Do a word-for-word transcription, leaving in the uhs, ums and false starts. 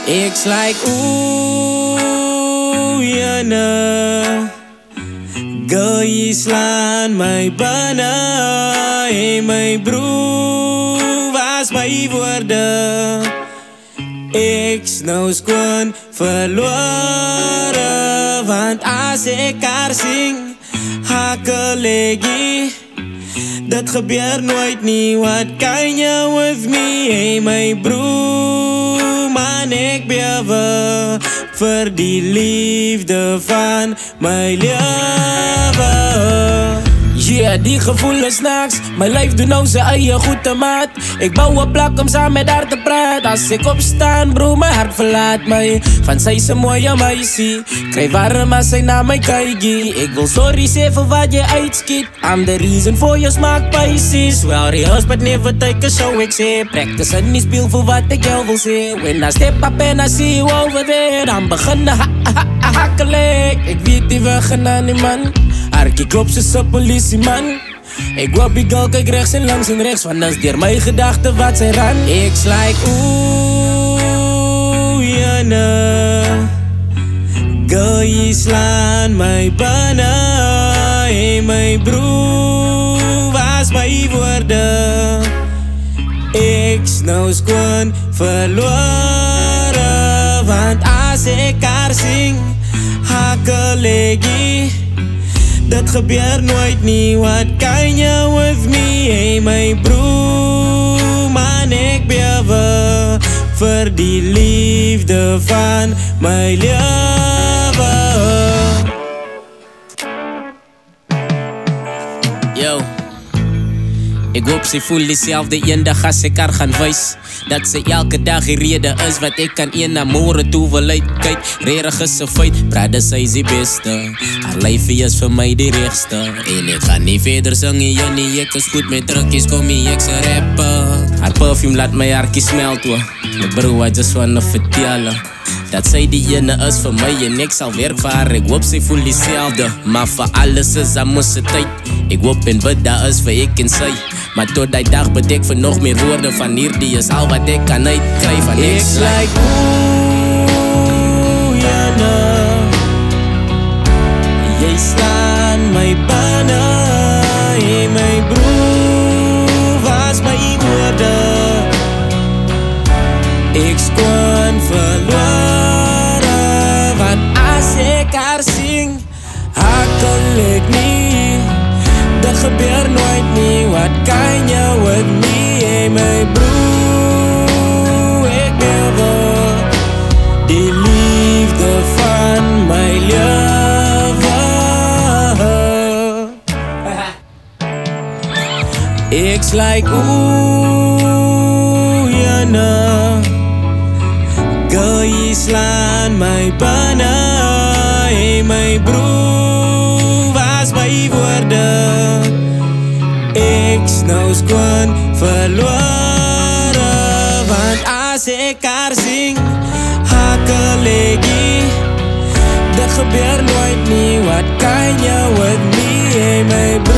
It's like, ooh, ja na Girl, jy slaan my bana. Hey my broer, was my woorde. Ek's nou skoon verlore, want as ek haar sing, hakkelegi. Dat gebeur nooit nie, what kan jy with me? Hey my broer, man ek bewe vir die liefde van my lewe. Yeah, die gevoel is niks. My lyf doen nou sy eie goede maat. Ek bou 'n plek om saam met haar te praat. As ek opstaan, bro, my hart verlaat my. Van sy se mooie meisie, kry warm as sy na my kykie. Ek wil sorry sê vir wat jy uitskiet. I'm the reason for your smaak Pisces. Well, rehearse but never take a show, ek sê. Practice in die speel vir wat ek jou wil sê. When I step up and I see you over there, dan begin na ha ha ha hakkelek. Ek weet die weg en aan die man. Arkie klop soos 'n polisieman. Ek wou die girl kyk rechts en langs en rechts, want dat is deur my gedagte wat sy ran. Ek's like, ooh, ja na Girl, jy slaan my bana. Hey my broer, was my woorde. Ek's nou skoon verlore, want as ek haar sing, hakkelegi. Dat gebeur nooit nie, what kan jy with me? Hey my broer, man ek bewe vir die liefde van my lewe. Yo, ek hoop sy voel dieselfde eendag as ek haar gaan wys. Dat sy elke dag die rede is wat ek kan een na môre toe wil uitkyk. Regtig is 'n feit, brada sy is die beste. Haar lyfie is vir my die regste. En ek gaan nie verder sing nie, nie ek is goed met drukkies, kom nie ek's 'n rapper. Haar perfume laat my hartjie smelt hoor. My bro, I just wanna vertel dat sy die ene is vir my en ek sal werk vir haar. Ek hoop sy voel dieselfde, maar vir alles is daar mos 'n tyd. Ek hoop en bid daar is vir ek en sy. Maar tot die dag bid ek vir nog meer woorde van hierdie is al wat ek kan uitkry van ek. It's like, ooh, ja na Jy slaan my bana. Hey my broer, was my woorde. Ek skoon verlore, want as ek haar sing, hakkel ek nie. Dat gebeur nooit nie, what kan jy with me? Hey my broer, ek bewe die liefde van my lewe. Ek's like, ooh, ja na Girl, jy slaan my bana. Hey my broer, was my woorde. Ek's nou skoon verlore, want as ek haar sing, hakkelegi. Dat gebeur nooit nie, what kan jy with me? Hey my broer.